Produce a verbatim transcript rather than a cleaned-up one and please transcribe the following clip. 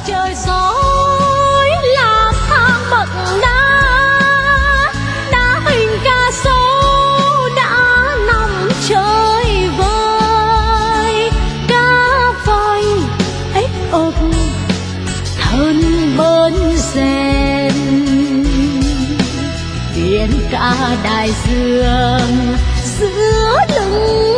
trời sỏi làm than bật đá, đá hình cá sấu đã nằm chơi vơi. Cá voi ếch ộp thân bên rèn, biển cả đại dương giữa lưng